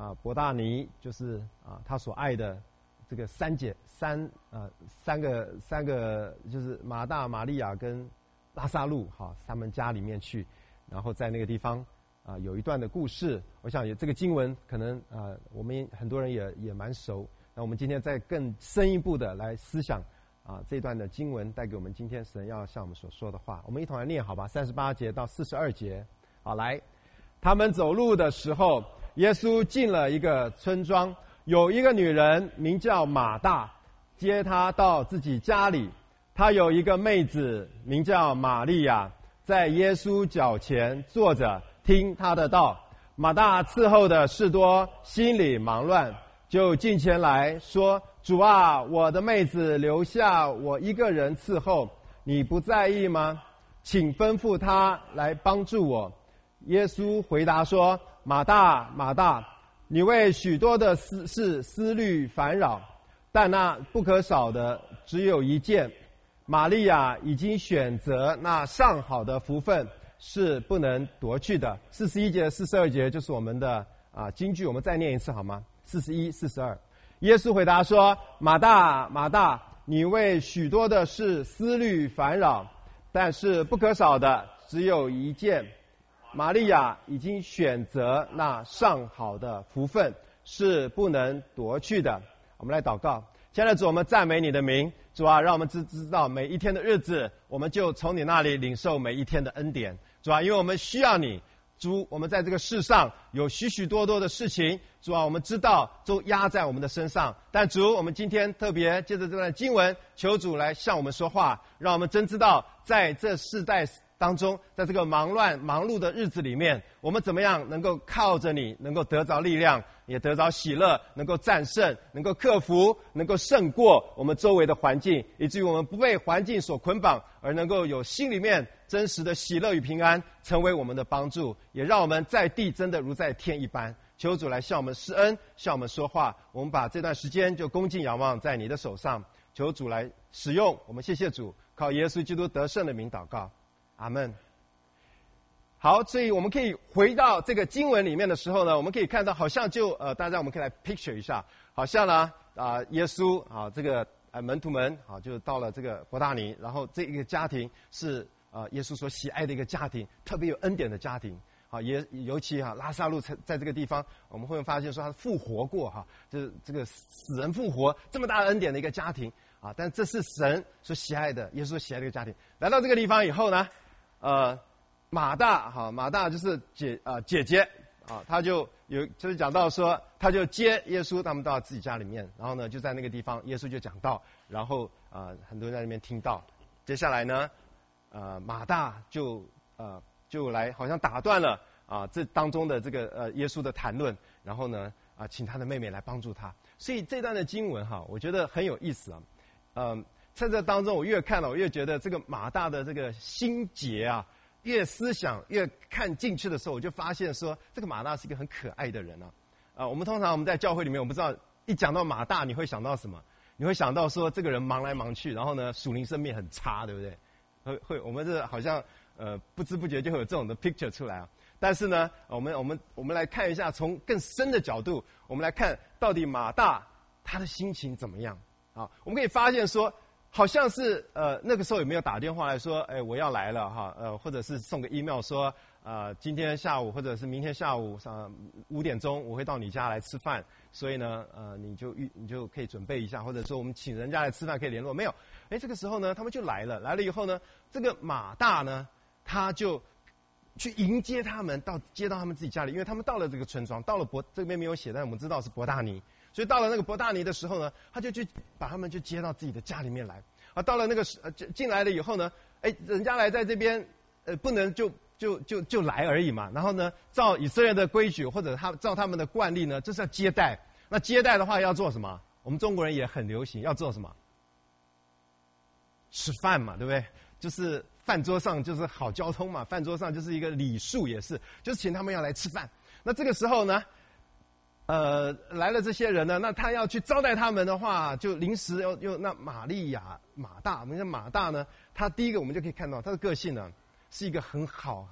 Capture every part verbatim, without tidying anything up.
啊伯大尼，就是啊他所爱的这个三姐三啊三个三个就是马大、玛利亚跟拉撒路哈，他们家里面去，然后在那个地方啊有一段的故事。我想也这个经文可能啊我们很多人也也蛮熟。那我们今天再更深一步的来思想啊这段的经文带给我们今天神要向我们所说的话。我们一同来念好吧，三十八节到四十二节。好，来，他们走路的时候，耶稣进了一个村庄，有一个女人名叫马大，接他到自己家里。她有一个妹子名叫玛利亚，在耶稣脚前坐着听他的道。马大伺候的事多，心里忙乱，就近前来说：主啊，我的妹子留下我一个人伺候，你不在意吗？请吩咐她来帮助我。耶稣回答说：马大，马大，你为许多的事事思虑烦扰，但那不可少的只有一件。玛利亚已经选择那上好的福分，是不能夺去的。四十一节、四十二节就是我们的啊金句，我们再念一次好吗？四十一、四十二。耶稣回答说：马大，马大，你为许多的事思虑烦扰，但是不可少的只有一件。玛利亚已经选择那上好的福分，是不能夺去的。我们来祷告。亲爱的主，我们赞美你的名。主啊，让我们知知道每一天的日子，我们就从你那里领受每一天的恩典。主啊，因为我们需要你。主，我们在这个世上有许许多多的事情，主啊，我们知道都压在我们的身上。但主，我们今天特别借着这段经文，求主来向我们说话，让我们真知道在这世代当中，在这个忙乱忙碌的日子里面，我们怎么样能够靠着你，能够得着力量，也得着喜乐，能够战胜，能够克服，能够胜过我们周围的环境，以至于我们不被环境所捆绑，而能够有心里面真实的喜乐与平安，成为我们的帮助，也让我们在地真的如在天一般。求主来向我们施恩，向我们说话。我们把这段时间就恭敬仰望在你的手上，求主来使用我们。谢谢主，靠耶稣基督得胜的名祷告，阿们。好，所以我们可以回到这个经文里面的时候呢，我们可以看到好像就呃，大家我们可以来 picture 一下，好像呢啊、呃，耶稣啊这个呃门徒们啊就到了这个伯大尼，然后这一个家庭是啊、呃、耶稣所喜爱的一个家庭，特别有恩典的家庭。啊，也尤其哈、啊，拉撒路在在这个地方，我们会发现说他复活过哈、啊，就是这个死人复活这么大的恩典的一个家庭啊。但这是神所喜爱的，耶稣所喜爱的一个家庭。来到这个地方以后呢，呃，马大哈、啊，马大就是姐啊姐姐啊，他就有就是讲到说，他就接耶稣他们到自己家里面，然后呢就在那个地方，耶稣就讲道，然后啊很多人在那边听到。接下来呢，呃，马大就呃。就来好像打断了啊这当中的这个呃耶稣的谈论，然后呢啊请他的妹妹来帮助他。所以这段的经文哈，我觉得很有意思啊。嗯，在这当中我越看了，我越觉得这个马大的这个心结啊，越思想越看进去的时候，我就发现说这个马大是一个很可爱的人啊。啊，我们通常我们在教会里面，我不知道一讲到马大，你会想到什么？你会想到说这个人忙来忙去，然后呢属灵生命很差，对不对？会会，我们这好像。呃，不知不觉就会有这种的 picture 出来啊。但是呢，我们我们我们来看一下，从更深的角度，我们来看到底马大他的心情怎么样啊？我们可以发现说，好像是呃那个时候有没有打电话来说，哎，我要来了哈，呃，或者是送个 email 说，呃，今天下午或者是明天下午上五点钟我会到你家来吃饭，所以呢，呃，你就预你就可以准备一下，或者说我们请人家来吃饭可以联络，没有？哎，这个时候呢，他们就来了，来了以后呢，这个马大呢。他就去迎接他们，到接到他们自己家里，因为他们到了这个村庄，到了伯这边没有写，但我们知道是伯大尼，所以到了那个伯大尼的时候呢，他就去把他们就接到自己的家里面来。啊，到了那个呃进来了以后呢，哎，人家来在这边，呃，不能就就就就来而已嘛。然后呢，照以色列的规矩或者他照他们的惯例呢，就是要接待。那接待的话要做什么？我们中国人也很流行，要做什么？吃饭嘛，对不对？就是饭桌上就是好交通嘛，饭桌上就是一个礼数，也是就是请他们要来吃饭。那这个时候呢，呃，来了这些人呢，那他要去招待他们的话，就临时又又那玛利亚马大，我们讲马大呢，他第一个我们就可以看到他的个性呢，是一个很好很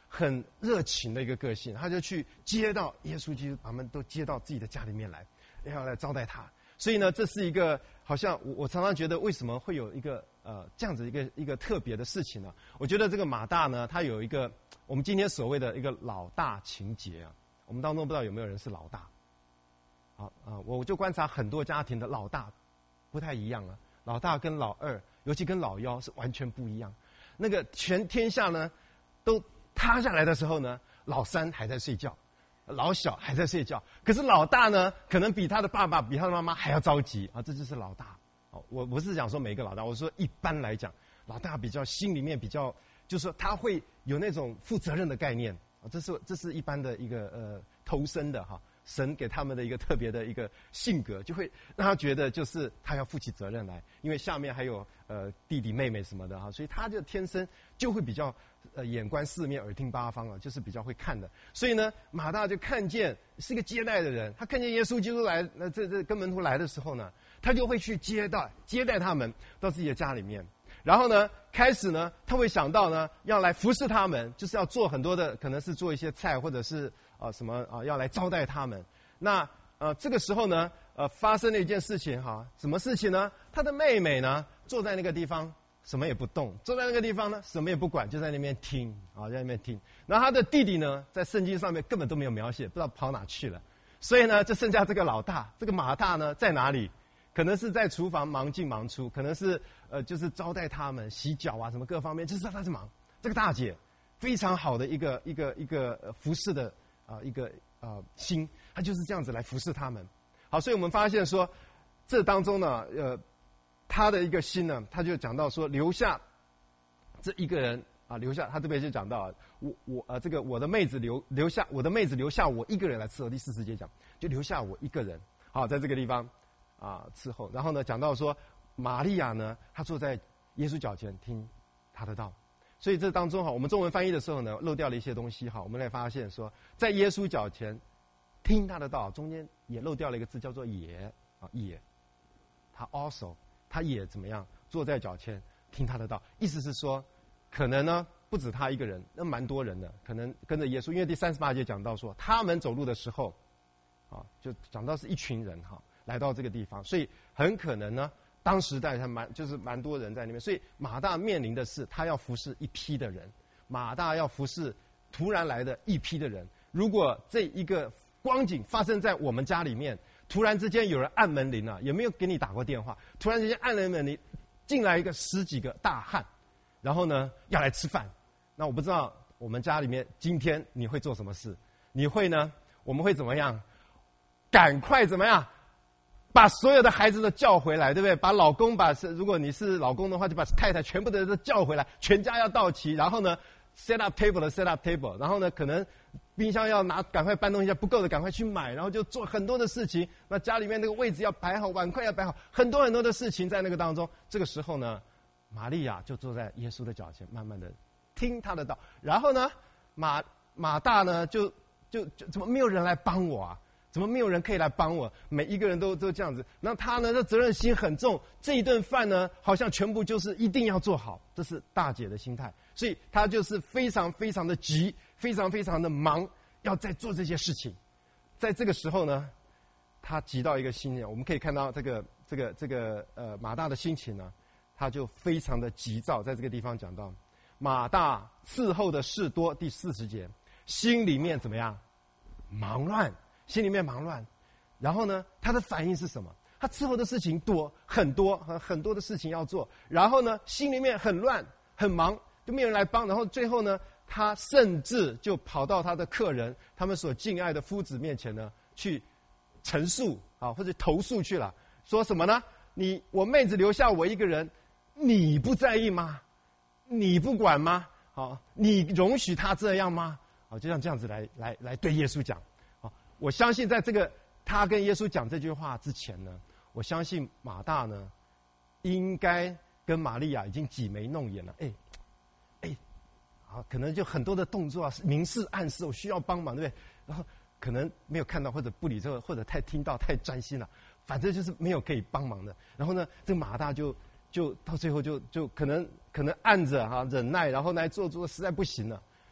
很热情的一个个性，他就去接到耶稣基督，把他们都接到自己的家里面来，要来招待他。所以呢，这是一个好像我我常常觉得，为什么会有一个呃这样子一个一个特别的事情呢？我觉得这个马大呢，他有一个我们今天所谓的一个老大情节啊。我们当中不知道有没有人是老大？好啊，我就观察很多家庭的老大不太一样啊。老大跟老二，尤其跟老幺是完全不一样。那个全天下呢都塌下来的时候呢，老三还在睡觉，老小还在睡觉。可是老大呢，可能比他的爸爸、比他的妈妈还要着急啊！这就是老大。哦，我不是讲说每一个老大，我说一般来讲，老大比较心里面比较，就是说他会有那种负责任的概念啊。这是这是一般的一个呃投身的哈。神给他们的一个特别的一个性格，就会让他觉得就是他要负起责任来，因为下面还有呃弟弟妹妹什么的哈，所以他就天生就会比较呃眼观四面耳听八方啊，就是比较会看的。所以呢，马大就看见是一个接待的人，他看见耶稣基督来，那这这跟门徒来的时候呢，他就会去接待接待他们到自己的家里面，然后呢，开始呢，他会想到呢要来服侍他们，就是要做很多的，可能是做一些菜或者是。啊，什么啊？要来招待他们。那呃，这个时候呢，呃，发生了一件事情哈。什么事情呢？他的妹妹呢，坐在那个地方，什么也不动；坐在那个地方呢，什么也不管，就在那边听啊，在那边听。然后他的弟弟呢，在圣经上面根本都没有描写，不知道跑哪去了。所以呢，就剩下这个老大，这个马大呢，在哪里？可能是在厨房忙进忙出，可能是呃，就是招待他们、洗脚啊，什么各方面，就是他在忙。这个大姐非常好的一个一个一个呃服侍的。啊、呃，一个呃心，他就是这样子来服侍他们。好，所以我们发现说，这当中呢，呃，他的一个心呢，他就讲到说，留下这一个人啊，留下他这边就讲到，我我呃，这个我的妹子留留下我的妹子留下我一个人来伺候。第四十节讲，就留下我一个人，好，在这个地方啊伺候。然后呢，讲到说，玛利亚呢，她坐在耶稣脚前听他的道。所以这当中哈，我们中文翻译的时候呢，漏掉了一些东西哈。我们来发现说，在耶稣脚前听他的道，中间也漏掉了一个字，叫做也啊也。他 also 他也怎么样坐在脚前听他的道，意思是说，可能呢不止他一个人，那蛮多人的，可能跟着耶稣。因为第三十八节讲到说，他们走路的时候，啊，就讲到是一群人哈来到这个地方，所以很可能呢。当时代还蛮就是蛮多人在那边，所以马大面临的是他要服侍一批的人，马大要服侍突然来的一批的人。如果这一个光景发生在我们家里面，突然之间有人按门铃了，有没有给你打过电话？突然之间按了门铃，进来一个十几个大汉，然后呢要来吃饭。那我不知道我们家里面今天你会做什么事？你会呢？我们会怎么样？赶快怎么样？把所有的孩子都叫回来，对不对？把老公把，如果你是老公的话，就把太太全部的都叫回来，全家要到齐。然后呢 ，set up table 的 set up table， 然后呢，可能冰箱要拿，赶快搬东西不够的赶快去买，然后就做很多的事情。那家里面那个位置要摆好，碗筷要摆好，很多很多的事情在那个当中。这个时候呢，玛利亚就坐在耶稣的脚前，慢慢的听他的道。然后呢，马马大呢，就就就怎么没有人来帮我啊？怎么没有人可以来帮我？每一个人都都这样子。那他呢，这责任心很重，这一顿饭呢，好像全部就是一定要做好，这是大姐的心态。所以他就是非常非常的急，非常非常的忙，要在做这些事情。在这个时候呢，他急到一个心念，我们可以看到这个这个这个呃马大的心情呢，他就非常的急躁。在这个地方讲到，马大伺候的事多，第四十节，心里面怎么样？忙乱。心里面忙乱，然后呢，他的反应是什么？他伺候的事情多，很多，很很多的事情要做。然后呢，心里面很乱，很忙，就没有人来帮。然后最后呢，他甚至就跑到他的客人，他们所敬爱的夫子面前呢，去陈述啊，或者投诉去了，说什么呢？你我妹子留下我一个人，你不在意吗？你不管吗？好，你容许他这样吗？好，就像这样子来来来对耶稣讲。我相信，在这个他跟耶稣讲这句话之前呢，我相信马大呢，应该跟玛利亚已经挤眉弄眼了。哎，哎，啊，可能就很多的动作啊，明示暗示我需要帮忙，对不对？然后可能没有看到，或者不理这个，或者太听到太专心了，反正就是没有可以帮忙的。然后呢，这个马大就就到最后就就可能可能按着哈、啊、忍耐，然后呢做做实在不行了，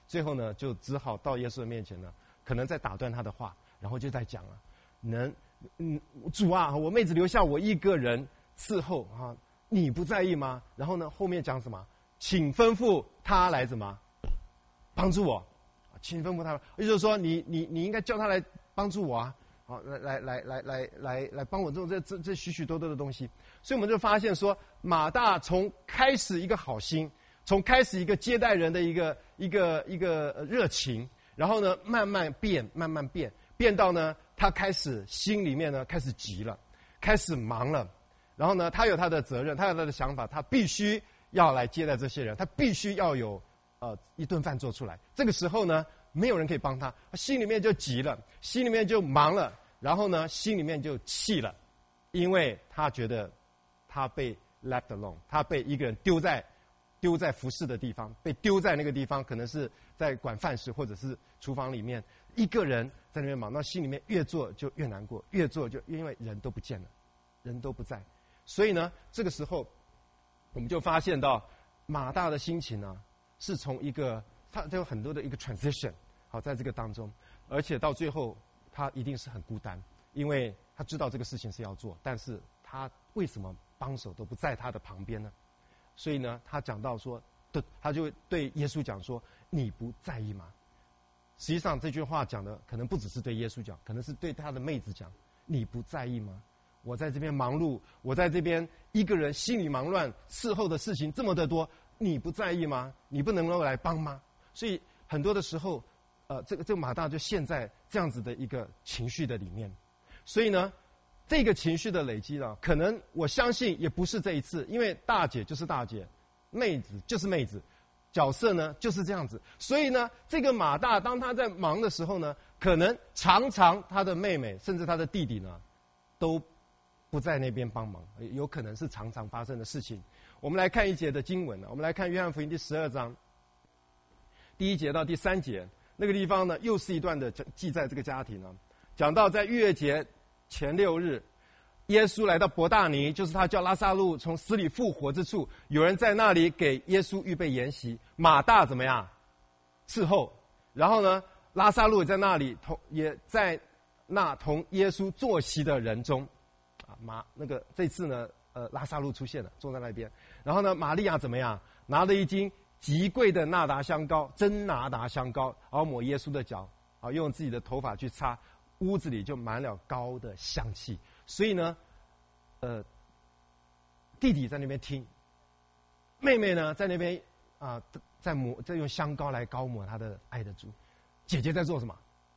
最后呢，就只好到耶稣的面前呢，可能在打断他的话，然后就在讲了，能，嗯，主啊，我妹子留下我一个人伺候啊，你不在意吗？然后呢，后面讲什么？请吩咐他来怎么帮助我？请吩咐他，也就是说，你你你应该叫他来帮助我啊！好，来来来来来来来帮我做这这这许许多多的东西。所以我们就发现说，马大从开始一个好心，从开始一个接待人的一个一个一个热情，然后呢，慢慢变，慢慢变，变到呢，他开始心里面呢开始急了，开始忙了。然后呢，他有他的责任，他有他的想法，他必须要来接待这些人，他必须要有呃一顿饭做出来。这个时候呢，没有人可以帮他，他心里面就急了，心里面就忙了，然后呢，心里面就气了，因为他觉得他被 left alone， 他被一个人丢在丢在服侍的地方，被丢在那个地方，可能是在管饭食或者是厨房里面，一个人在那边忙，那心里面越做就越难过，越做就因为人都不见了，人都不在。所以呢，这个时候我们就发现到马大的心情呢，是从一个他有很多的一个 transition， 好，在这个当中，而且到最后他一定是很孤单，因为他知道这个事情是要做，但是他为什么帮手都不在他的旁边呢？所以呢，他讲到说，对，他就对耶稣讲说：“你不在意吗？”实际上这句话讲的可能不只是对耶稣讲，可能是对他的妹子讲：“你不在意吗？我在这边忙碌，我在这边一个人心里忙乱，伺候的事情这么的多，你不在意吗？你不能够来帮吗？”所以很多的时候，呃，这个这个马大就陷在这样子的一个情绪的里面。所以呢，这个情绪的累积呢，可能我相信也不是这一次，因为大姐就是大姐，妹子就是妹子，角色呢就是这样子。所以呢，这个马大当他在忙的时候呢，可能常常他的妹妹甚至他的弟弟呢，都不在那边帮忙，有可能是常常发生的事情。我们来看一节的经文呢，我们来看约翰福音第十二章第一节到第三节，那个地方呢，又是一段的记载这个家庭呢，讲到在逾越节前六日，耶稣来到伯大尼，就是他叫拉撒路从死里复活之处，有人在那里给耶稣预备筵席，马大怎么样伺候，然后呢，拉撒路也在那里同也在那同耶稣坐席的人中。马那个这次呢，呃，拉撒路出现了，坐在那边。然后呢，玛利亚怎么样？拿了一斤极贵的纳达香膏，真纳达香膏，然后抹耶稣的脚，啊，用自己的头发去擦，屋子里就满了膏的香气。所以呢，呃，弟弟在那边听，妹妹呢在那边啊、呃，在抹，在用香膏来膏抹她的爱的主。姐姐在做什么？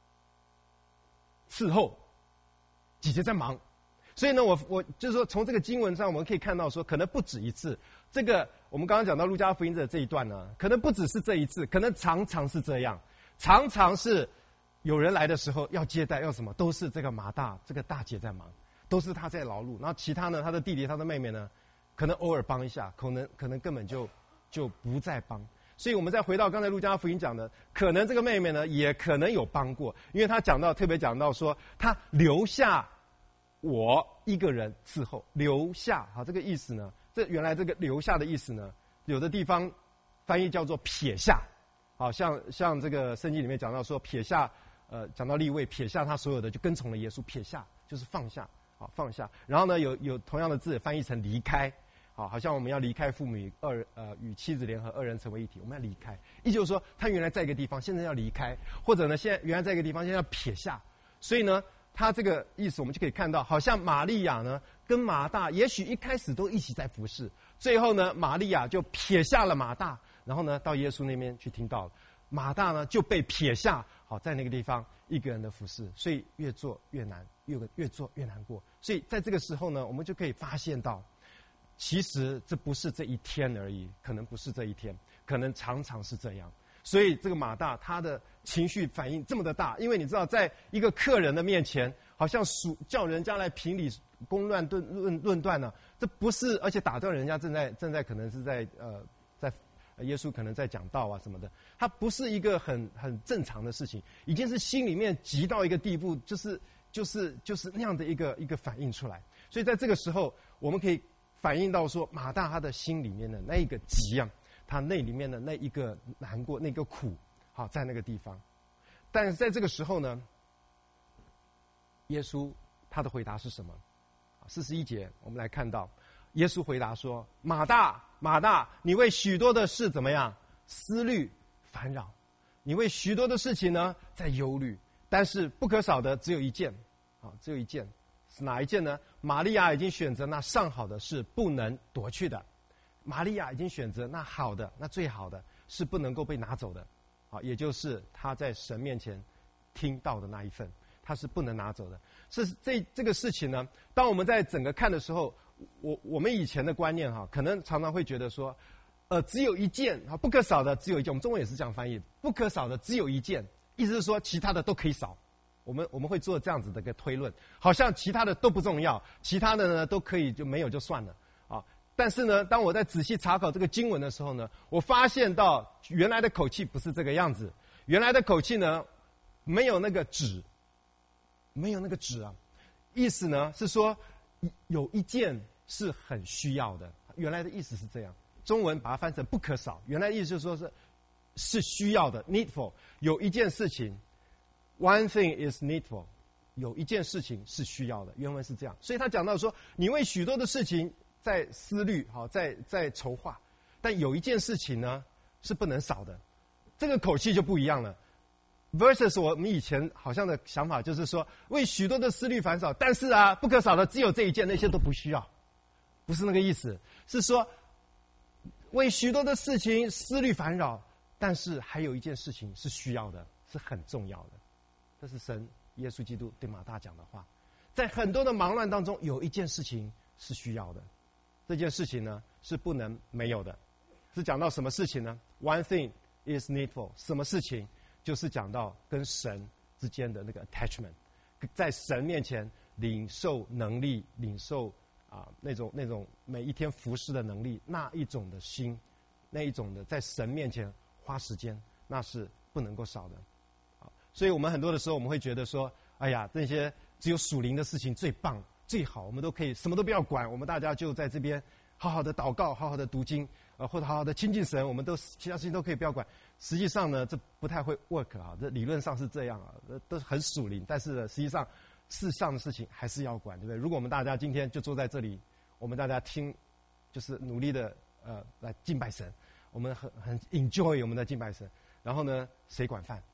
伺候。姐姐在忙。所以呢，我我就是说，从这个经文上我们可以看到说，可能不止一次。这个我们刚刚讲到路加福音的这一段呢，可能不只是这一次，可能常常是这样，常常是有人来的时候要接待要什么，都是这个马大这个大姐在忙，都是她在劳碌，然后其他呢，她的弟弟、她的妹妹呢，可能偶尔帮一下，可能可能根本就就不再帮。所以我们再回到刚才路加福音讲的，可能这个妹妹呢，也可能有帮过，因为她讲到特别讲到说，她留下我一个人伺候，留下，好，这个意思呢，这原来这个留下的意思呢，有的地方翻译叫做撇下，好像像这个圣经里面讲到说撇下，呃，讲到利未撇下他所有的就跟从了耶稣，撇下就是放下，好，放下。然后呢，有有同样的字翻译成离开，好，好像我们要离开父母与二呃与妻子联合，二人成为一体，我们要离开。意思就是说，他原来在一个地方，现在要离开，或者呢，现在原来在一个地方，现在要撇下。所以呢，他这个意思我们就可以看到，好像玛利亚呢跟马大也许一开始都一起在服侍，最后呢，玛利亚就撇下了马大，然后呢到耶稣那边去听到了，马大呢就被撇下，好，在那个地方一个人的服侍，所以越做越难，越越做越难过。所以在这个时候呢，我们就可以发现到，其实这不是这一天而已，可能不是这一天，可能常常是这样。所以这个马大他的情绪反应这么的大，因为你知道，在一个客人的面前，好像属叫人家来评理公论论论论断呢，这不是，而且打断人家正在正在可能是在呃在耶稣可能在讲道啊什么的，它不是一个很很正常的事情，已经是心里面急到一个地步，就是就是就是那样的一个一个反应出来。所以在这个时候，我们可以反映到说，马大他的心里面的那一个急啊。他那里面的那一个难过，那个苦， 好在那个地方。但是在这个时候呢，耶稣他的回答是什么？四十一节我们来看到，耶稣回答说：马大，马大，你为许多的事怎么样思虑烦扰，你为许多的事情呢在忧虑，但是不可少的只有一件，啊，只有一件，是哪一件呢？玛利亚已经选择那上好的，是不能夺去的。玛利亚已经选择那好的，那最好的，是不能够被拿走的，啊，也就是他在神面前听到的那一份，他是不能拿走的。是这这个事情呢，当我们在整个看的时候，我我们以前的观念哈，可能常常会觉得说，呃，只有一件啊，不可少的只有一件。我们中文也是这样翻译，不可少的只有一件，意思是说其他的都可以少。我们我们会做这样子的一个推论，好像其他的都不重要，其他的呢都可以就没有就算了啊。但是呢，当我在仔细查考这个经文的时候呢，我发现到原来的口气不是这个样子，原来的口气呢没有那个只，没有那个只啊，意思呢是说有一件是很需要的，原来的意思是这样。中文把它翻成不可少，原来的意思就是说是是需要的 ，needful， 有一件事情。One thing is needful， 有一件事情是需要的，原文是这样。所以他讲到说，你为许多的事情在思虑，好，在在筹划，但有一件事情呢是不能少的，这个口气就不一样了。versus 我们以前好像的想法就是说，为许多的思虑烦扰，但是啊，不可少的只有这一件，那些都不需要，不是那个意思，是说为许多的事情思虑烦扰，但是还有一件事情是需要的，是很重要的。这是神耶稣基督对马大讲的话，在很多的忙乱当中，有一件事情是需要的，这件事情呢是不能没有的。是讲到什么事情呢？ One thing is needful， 什么事情？就是讲到跟神之间的那个 attachment， 在神面前领受能力，领受啊那种那种每一天服侍的能力，那一种的心，那一种的在神面前花时间，那是不能够少的。所以我们很多的时候，我们会觉得说，哎呀，那些只有属灵的事情最棒、最好，我们都可以什么都不要管，我们大家就在这边好好的祷告、好好的读经，呃，或者好好的亲近神，我们都其他事情都可以不要管。实际上呢，这不太会 work 啊，这理论上是这样啊，都很属灵，但是呢，实际上世上的事情还是要管，对不对？如果我们大家今天就坐在这里，我们大家听，就是努力的呃来敬拜神，我们很很 enjoy 我们的敬拜神，然后呢，谁管饭？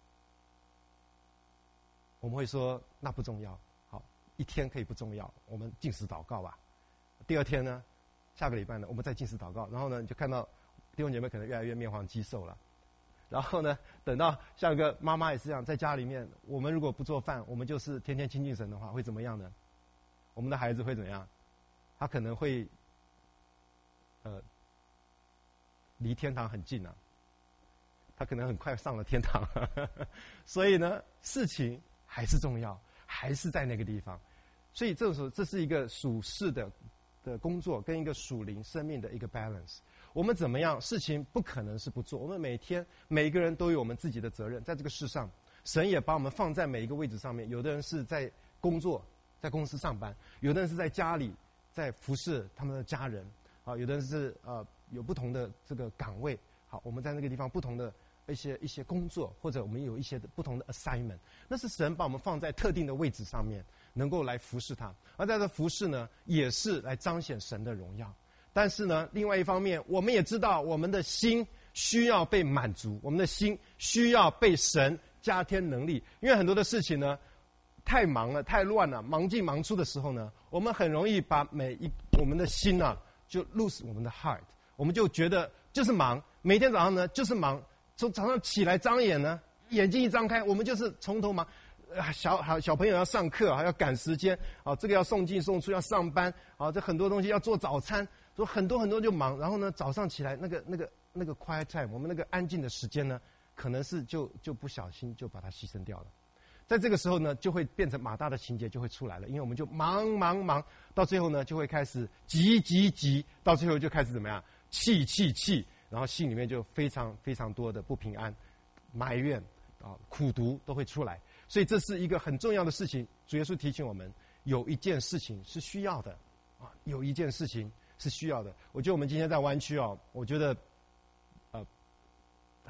我们会说那不重要，好，一天可以不重要，我们禁食祷告吧。第二天呢，下个礼拜呢，我们再禁食祷告，然后呢，你就看到弟兄姐妹可能越来越面黄肌瘦了。然后呢，等到像一个妈妈也是这样，在家里面，我们如果不做饭，我们就是天天亲近神的话，会怎么样呢？我们的孩子会怎么样？他可能会，呃，离天堂很近啊，他可能很快上了天堂。所以呢，事情还是重要，还是在那个地方。所以这个时候，这是一个属世的的工作，跟一个属灵生命的一个 balance。我们怎么样？事情不可能是不做。我们每天每一个人都有我们自己的责任，在这个世上，神也把我们放在每一个位置上面。有的人是在工作，在公司上班；有的人是在家里，在服侍他们的家人。啊，有的人是呃有不同的这个岗位。好，我们在那个地方不同的一些一些工作，或者我们有一些不同的 assignment。那是神把我们放在特定的位置上面，能够来服侍他。而在这服侍呢，也是来彰显神的荣耀。但是呢，另外一方面，我们也知道我们的心需要被满足，我们的心需要被神加添能力。因为很多的事情呢，太忙了，太乱了，忙进忙出的时候呢，我们很容易把每一我们的心啊，就 lose 我们的 heart， 我们就觉得就是忙，每天早上呢就是忙，从早上起来张眼呢，眼睛一张开，我们就是从头忙。小好小朋友要上课，还要赶时间啊，这个要送进送出，要上班啊，这很多东西要做早餐，所以很多很多就忙。然后呢，早上起来那个那个那个 quiet time， 我们那个安静的时间呢，可能是就就不小心就把它牺牲掉了。在这个时候呢，就会变成马大的情节就会出来了，因为我们就忙忙忙，到最后呢就会开始急急急，到最后就开始怎么样气气气，然后心里面就非常非常多的不平安、埋怨啊、苦毒都会出来。所以这是一个很重要的事情，主耶稣提醒我们，有一件事情是需要的，啊，有一件事情是需要的。我觉得我们今天在湾区哦，我觉得，呃，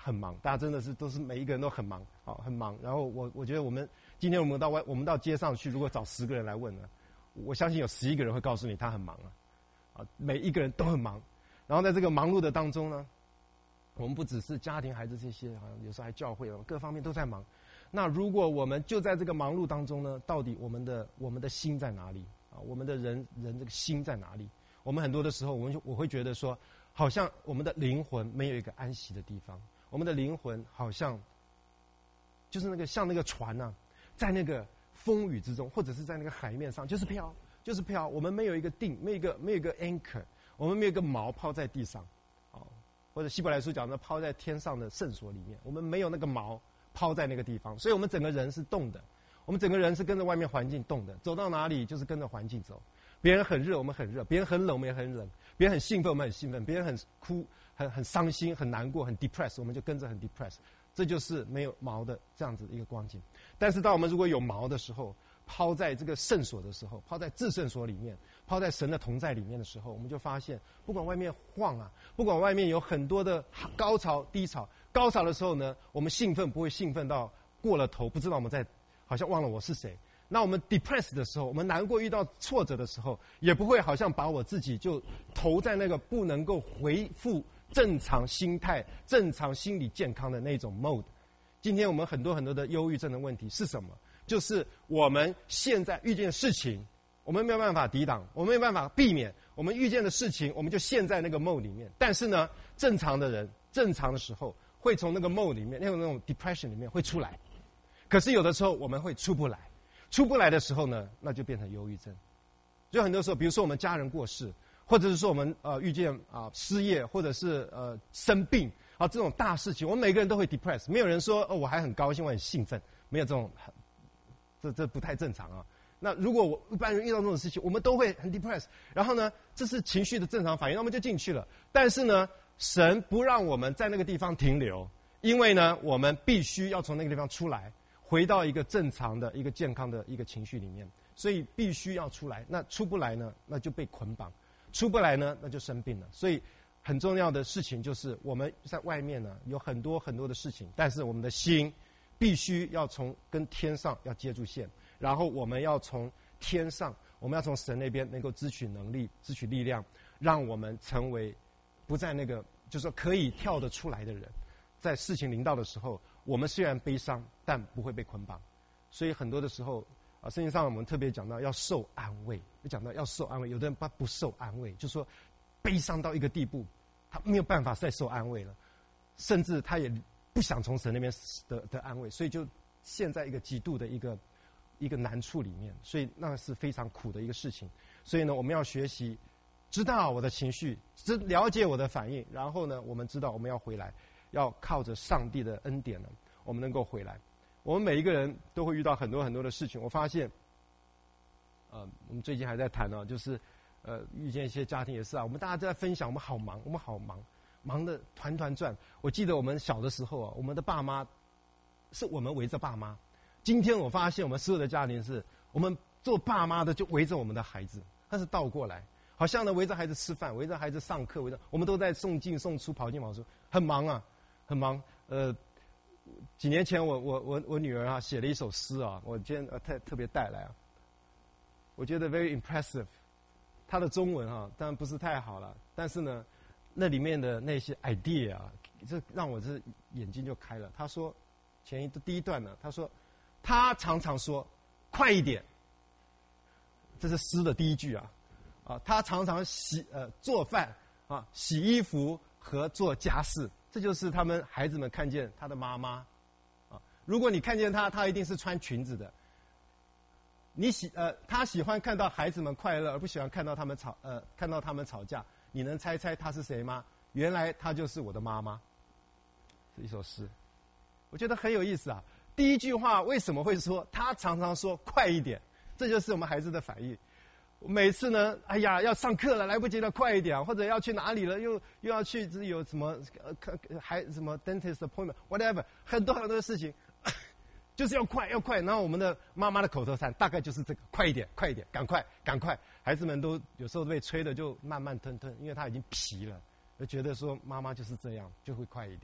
很忙，大家真的是都是每一个人都很忙，好很忙。然后我我觉得我们今天我们到外我们到街上去，如果找十个人来问呢，我相信有十一个人会告诉你他很忙啊，啊，每一个人都很忙。然后在这个忙碌的当中呢，我们不只是家庭孩子这些啊，有时候还教会各方面都在忙。那如果我们就在这个忙碌当中呢，到底我们的我们的心在哪里啊？我们的人人这个心在哪里？我们很多的时候，我们就我会觉得说，好像我们的灵魂没有一个安息的地方，我们的灵魂好像就是那个像那个船啊，在那个风雨之中，或者是在那个海面上，就是飘，就是飘。我们没有一个定，没有一个没有一个 anchor， 我们没有一个锚抛在地上，啊，或者希伯来书讲的抛在天上的圣所里面，我们没有那个锚抛在那个地方，所以我们整个人是动的，我们整个人是跟着外面环境动的，走到哪里就是跟着环境走。别人很热，我们很热；别人很冷，我们也很冷；别人很兴奋，我们很兴奋；别人很哭、很很伤心、很难过、很 depressed， 我们就跟着很 depressed。这就是没有锚的这样子的一个光景。但是当我们如果有锚的时候，抛在这个圣所的时候，抛在至圣所里面，抛在神的同在里面的时候，我们就发现，不管外面晃啊，不管外面有很多的高潮低潮，高潮的时候呢，我们兴奋不会兴奋到过了头，不知道我们在好像忘了我是谁。那我们 depressed 的时候，我们难过遇到挫折的时候，也不会好像把我自己就投在那个不能够恢复正常心态、正常心理健康的那种 mode。今天我们很多很多的忧郁症的问题是什么？就是我们现在遇见的事情，我们没有办法抵挡，我们没有办法避免。我们遇见的事情，我们就陷在那个 mode 里面。但是呢，正常的人，正常的时候会从那个 mode 里面，那种那种 depression 里面会出来。可是有的时候我们会出不来。出不来的时候呢，那就变成忧郁症。就很多时候，比如说我们家人过世，或者是说我们呃遇见啊、呃、失业，或者是呃生病啊这种大事情，我们每个人都会 depress。没有人说哦我还很高兴，我很兴奋，没有这种，这这不太正常啊。那如果我一般人遇到这种事情，我们都会很 depress。然后呢，这是情绪的正常反应，那我们就进去了。但是呢，神不让我们在那个地方停留，因为呢，我们必须要从那个地方出来。回到一个正常的一个健康的一个情绪里面，所以必须要出来。那出不来呢，那就被捆绑；出不来呢，那就生病了。所以很重要的事情就是我们在外面呢有很多很多的事情，但是我们的心必须要从跟天上要接住线，然后我们要从天上，我们要从神那边能够支取能力、支取力量，让我们成为不在那个就是说可以跳得出来的人。在事情临到的时候，我们虽然悲伤，但不会被捆绑。所以很多的时候啊，圣经上我们特别讲到要受安慰，就讲到要受安慰。有的人他不受安慰，就说悲伤到一个地步，他没有办法再受安慰了，甚至他也不想从神那边得得安慰，所以就陷在一个极度的一个一个难处里面。所以那是非常苦的一个事情。所以呢，我们要学习知道我的情绪，知了解我的反应，然后呢，我们知道我们要回来。要靠着上帝的恩典呢，我们能够回来。我们每一个人都会遇到很多很多的事情。我发现，呃，我们最近还在谈呢，就是呃，遇见一些家庭也是啊，我们大家都在分享，我们好忙，我们好忙，忙得团团转。我记得我们小的时候啊，我们的爸妈是我们围着爸妈。今天我发现我们所有的家庭是我们做爸妈的就围着我们的孩子，但是倒过来，好像呢围着孩子吃饭，围着孩子上课，围着我们都在送进送出，跑进跑出，很忙啊。很忙，呃，几年前我我我我女儿啊写了一首诗啊，我今天呃特特别带来啊，我觉得 very impressive。她的中文啊当然不是太好了，但是呢，那里面的那些 idea 啊，这让我这眼睛就开了。她说前一第一段呢，她说她常常说快一点，这是诗的第一句啊，啊，她常常洗呃做饭啊洗衣服和做家事。这就是他们孩子们看见他的妈妈，啊，如果你看见他，他一定是穿裙子的。你喜呃，他喜欢看到孩子们快乐，而不喜欢看到他们吵呃，看到他们吵架。你能猜猜他是谁吗？原来他就是我的妈妈。是一首诗，我觉得很有意思啊。第一句话为什么会说他常常说快一点？这就是我们孩子的反应。每次呢，哎呀，要上课了，来不及了，快一点，或者要去哪里了，又又要去，有什么呃，还什么 dentist appointment，whatever， 很多很多的事情，就是要快，要快。然后我们的妈妈的口头禅大概就是这个：快一点，快一点，赶快，赶快。孩子们都有时候被催的就慢慢吞吞，因为他已经疲了，就觉得说妈妈就是这样，就会快一点。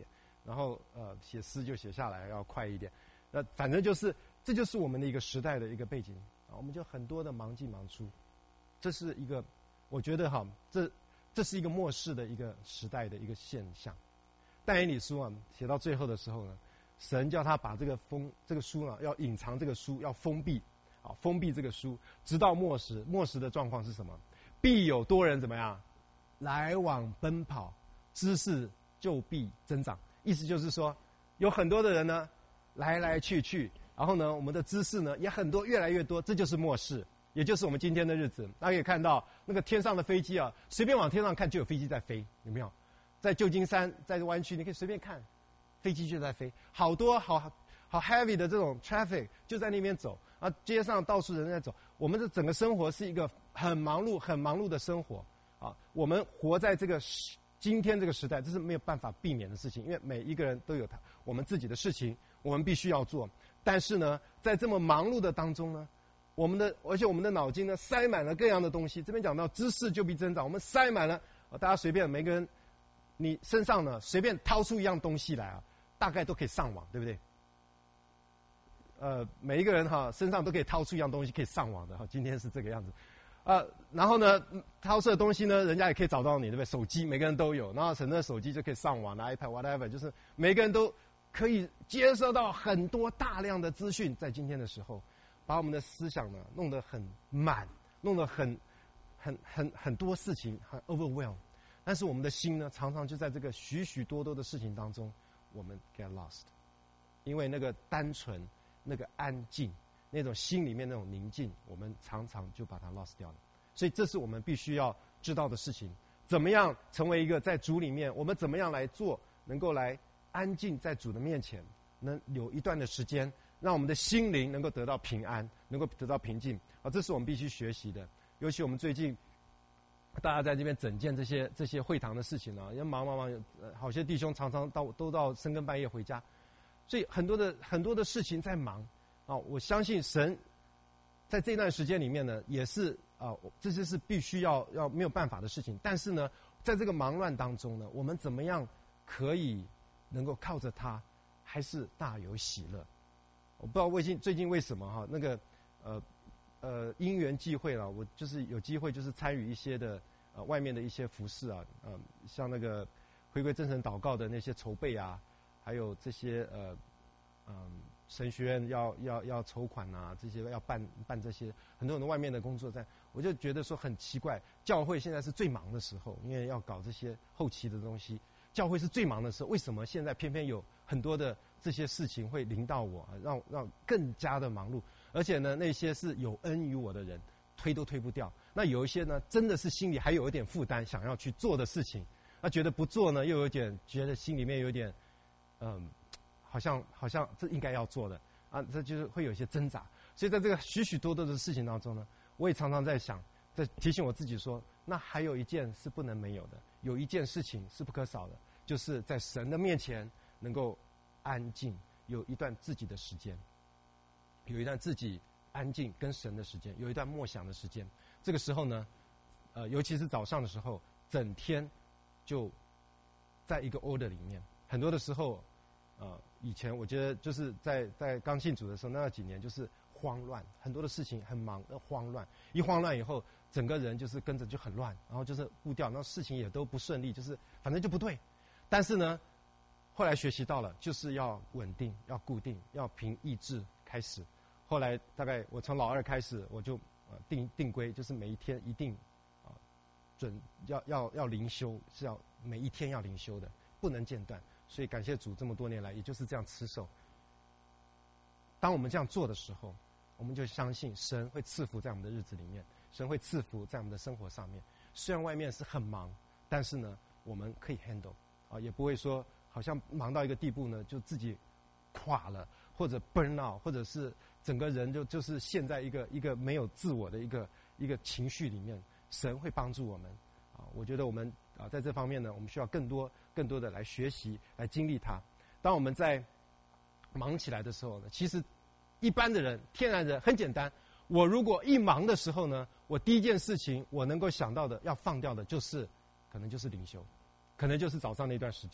然后呃写诗就写下来要快一点。那反正就是这就是我们的一个时代的一个背景啊，我们就很多的忙进忙出，这是一个我觉得哈，这这是一个末世的一个时代的一个现象。但以理书啊写到最后的时候呢，神叫他把这个封这个书呢要隐藏这个书，要封闭啊，封闭这个书，直到末时。末时的状况是什么？必有多人怎么样来往奔跑，知识就必增长。意思就是说，有很多的人呢来来去去，然后呢我们的知识呢也很多，越来越多，这就是末世，也就是我们今天的日子。大家可以看到那个天上的飞机啊，随便往天上看就有飞机在飞，有没有？在旧金山，在湾区，你可以随便看，飞机就在飞，好多好好 heavy 的这种 traffic 就在那边走啊，街上到处人在走。我们的整个生活是一个很忙碌、很忙碌的生活啊。我们活在这个今天这个时代，这是没有办法避免的事情，因为每一个人都有他我们自己的事情，我们必须要做。但是呢，在这么忙碌的当中呢，我们的而且我们的脑筋呢塞满了各样的东西。这边讲到知识就必增长，我们塞满了，啊、大家随便每个人。你身上呢，随便掏出一样东西来啊，大概都可以上网，对不对？呃，每一个人哈身上都可以掏出一样东西可以上网的哈，今天是这个样子，呃，然后呢，掏出的东西呢，人家也可以找到你，对不对？手机每个人都有，然后省着手机就可以上网 ，iPad whatever， 就是每个人都可以接收到很多大量的资讯，在今天的时候，把我们的思想呢弄得很满，弄得很很很很多事情，很 overwhelm。但是我们的心呢，常常就在这个许许多多的事情当中，我们 get lost， 因为那个单纯、那个安静、那种心里面那种宁静，我们常常就把它 lost 掉了。所以这是我们必须要知道的事情：怎么样成为一个在主里面，我们怎么样来做，能够来安静在主的面前，能有一段的时间，让我们的心灵能够得到平安，能够得到平静啊！这是我们必须学习的。尤其我们最近。大家在这边整件这些这些会堂的事情啊，因为忙忙忙，呃，好些弟兄常常到都到深更半夜回家，所以很多的很多的事情在忙啊。我相信神在这段时间里面呢，也是啊，这些是必须要要没有办法的事情。但是呢，在这个忙乱当中呢，我们怎么样可以能够靠着他，还是大有喜乐？我不知道最近最近为什么哈，那个呃。呃，因缘际会了，我就是有机会，就是参与一些的呃外面的一些服事啊，嗯、呃，像那个回归真神祷告的那些筹备啊，还有这些呃，嗯、呃，神学院要要要筹款啊，这些要办办这些很多很多外面的工作在，我就觉得说很奇怪，教会现在是最忙的时候，因为要搞这些后期的东西，教会是最忙的时候，为什么现在偏偏有很多的这些事情会临到我，让让更加的忙碌？而且呢，那些是有恩于我的人，推都推不掉。那有一些呢，真的是心里还有一点负担，想要去做的事情，那觉得不做呢，又有点觉得心里面有点，嗯，好像好像这应该要做的啊，这就是会有一些挣扎。所以在这个许许多多的事情当中呢，我也常常在想，在提醒我自己说，那还有一件是不能没有的，有一件事情是不可少的，就是在神的面前能够安静，有一段自己的时间。有一段自己安静跟神的时间，有一段默想的时间。这个时候呢，呃，尤其是早上的时候，整天就在一个 order 里面。很多的时候，呃，以前我觉得就是在在刚信主的时候，那几年就是慌乱，很多的事情很忙，慌乱。一慌乱以后，整个人就是跟着就很乱，然后就是步调，然后事情也都不顺利，就是反正就不对。但是呢，后来学习到了，就是要稳定，要固定，要凭意志开始。后来大概我从老二开始，我就呃定定规，就是每一天一定啊、呃、准要要要灵修，是要每一天要灵修的，不能间断。所以感谢主，这么多年来也就是这样持守。当我们这样做的时候，我们就相信神会赐福在我们的日子里面，神会赐福在我们的生活上面。虽然外面是很忙，但是呢，我们可以 handle 啊，也不会说好像忙到一个地步呢，就自己垮了，或者 burn out， 或者是整个人就就是陷在一个一个没有自我的一个一个情绪里面。神会帮助我们啊，我觉得我们啊在这方面呢，我们需要更多更多的来学习，来经历它。当我们在忙起来的时候呢，其实一般的人、天然人很简单。我如果一忙的时候呢，我第一件事情我能够想到的要放掉的就是，可能就是灵修，可能就是早上那段时间。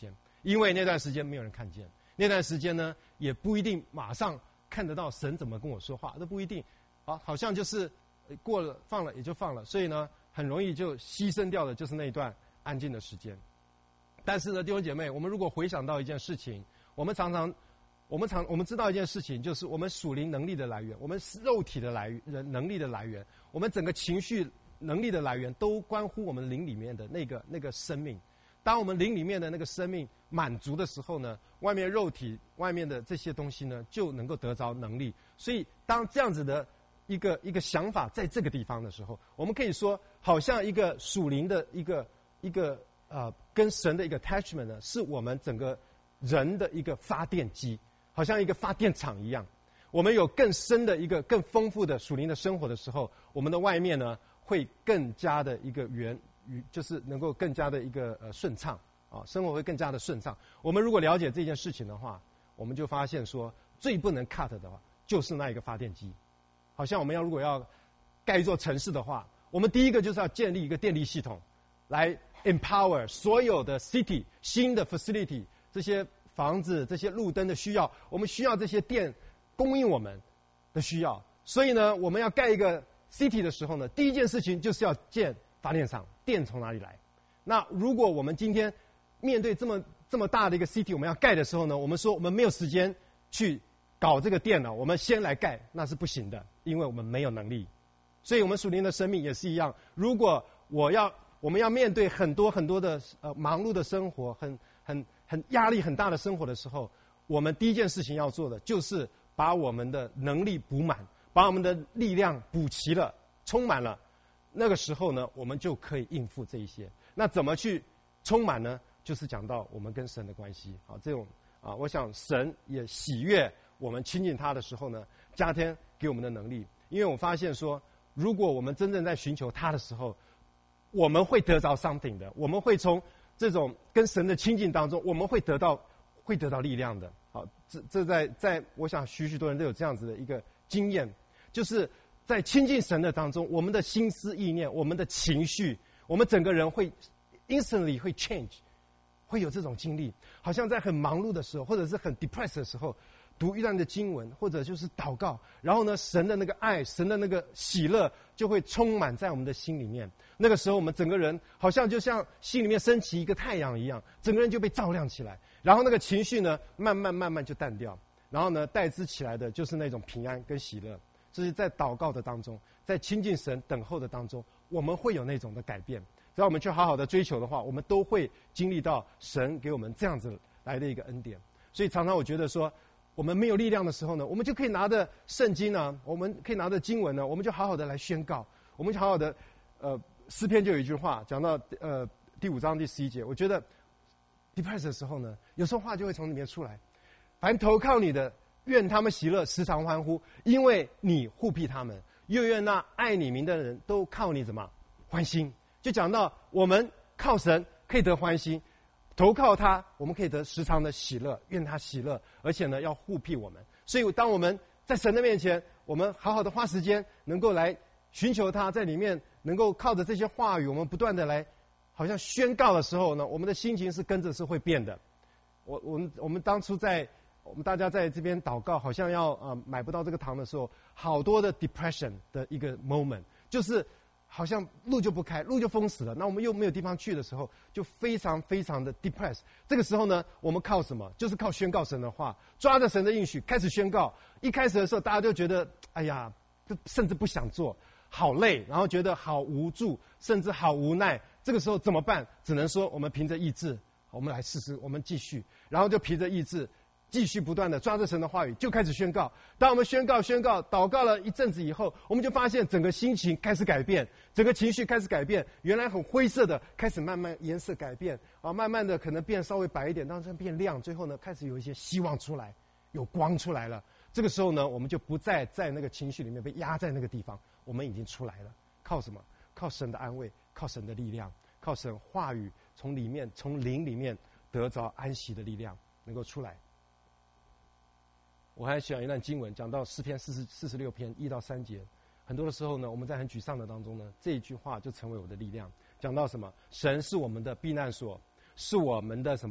因为那段时间没有人看见，那段时间呢也不一定马上看得到神怎么跟我说话，都不一定。好，好像就是过了放了也就放了，所以呢很容易就牺牲掉的就是那一段安静的时间。但是呢，弟兄姐妹，我们如果回想到一件事情，我们常常我们常我们知道一件事情，就是我们属灵能力的来源，我们肉体的来源能力的来源，我们整个情绪能力的来源，都关乎我们灵里面的那个那个生命。当我们灵里面的那个生命满足的时候呢，外面肉体外面的这些东西呢就能够得着能力。所以当这样子的一个一个想法在这个地方的时候，我们可以说好像一个属灵的一个一个呃跟神的一个 attachment 呢，是我们整个人的一个发电机，好像一个发电厂一样。我们有更深的一个更丰富的属灵的生活的时候，我们的外面呢会更加的一个圆，就是能够更加的一个呃顺畅啊，生活会更加的顺畅。我们如果了解这件事情的话，我们就发现说，最不能 cut 的话就是那一个发电机。好像我们要如果要盖一座城市的话，我们第一个就是要建立一个电力系统，来 empower 所有的 city 新的 facility 这些房子、这些路灯的需要，我们需要这些电供应我们的需要。所以呢，我们要盖一个 city 的时候呢，第一件事情就是要建发电厂，电从哪里来？那如果我们今天面对这么这么大的一个 city 我们要盖的时候呢，我们说我们没有时间去搞这个电了，我们先来盖，那是不行的，因为我们没有能力。所以我们属灵的生命也是一样，如果我要我们要面对很多很多的呃忙碌的生活，很很很压力很大的生活的时候，我们第一件事情要做的就是把我们的能力补满，把我们的力量补齐了，充满了。那个时候呢，我们就可以应付这一些。那怎么去充满呢？就是讲到我们跟神的关系啊，这种啊，我想神也喜悦我们亲近他的时候呢，加添给我们的能力。因为我发现说，如果我们真正在寻求他的时候，我们会得着 something 的，我们会从这种跟神的亲近当中，我们会得到会得到力量的。好，这这在在我想许许多人都有这样子的一个经验，就是在亲近神的当中，我们的心思意念、我们的情绪，我们整个人会 instantly 会 change， 会有这种经历。好像在很忙碌的时候，或者是很 depressed 的时候，读一段的经文，或者就是祷告，然后呢，神的那个爱，神的那个喜乐就会充满在我们的心里面。那个时候我们整个人好像就像心里面升起一个太阳一样，整个人就被照亮起来，然后那个情绪呢慢慢慢慢就淡掉，然后呢代之起来的就是那种平安跟喜乐。这是在祷告的当中，在亲近神等候的当中，我们会有那种的改变。只要我们去好好的追求的话，我们都会经历到神给我们这样子来的一个恩典。所以常常我觉得说，我们没有力量的时候呢，我们就可以拿着圣经呢，我们可以拿着经文呢，我们就好好的来宣告，我们就好好的呃诗篇就有一句话讲到呃第五章第十一节，我觉得 depressed 的时候呢，有时候话就会从里面出来。凡投靠你的，愿他们喜乐，时常欢呼，因为你护庇他们；又愿那爱你名的人都靠你怎么欢心。就讲到我们靠神可以得欢心，投靠他我们可以得时常的喜乐，愿他喜乐，而且呢要护庇我们。所以当我们在神的面前，我们好好的花时间能够来寻求他，在里面能够靠着这些话语，我们不断的来好像宣告的时候呢，我们的心情是跟着是会变的。我我们我们当初在我们大家在这边祷告，好像要呃买不到这个糖的时候，好多的 depression 的一个 moment， 就是好像路就不开，路就封死了，那我们又没有地方去的时候，就非常非常的 depressed。这个时候呢，我们靠什么？就是靠宣告神的话，抓着神的应许开始宣告。一开始的时候，大家就觉得哎呀，就甚至不想做，好累，然后觉得好无助，甚至好无奈。这个时候怎么办？只能说我们凭着意志，我们来试试，我们继续，然后就凭着意志继续不断的抓着神的话语，就开始宣告。当我们宣告宣告祷告了一阵子以后，我们就发现整个心情开始改变，整个情绪开始改变，原来很灰色的开始慢慢颜色改变啊，慢慢的可能变稍微白一点，当然变亮，最后呢开始有一些希望出来，有光出来了。这个时候呢，我们就不再在那个情绪里面被压在那个地方，我们已经出来了。靠什么？靠神的安慰，靠神的力量，靠神话语从里面从灵里面得着安息的力量，能够出来。我还选一段经文，讲到诗篇四十四十六篇一到三节。很多的时候呢，我们在很沮丧的当中呢，这一句话就成为我的力量。讲到什么？神是我们的避难所，是我们的什么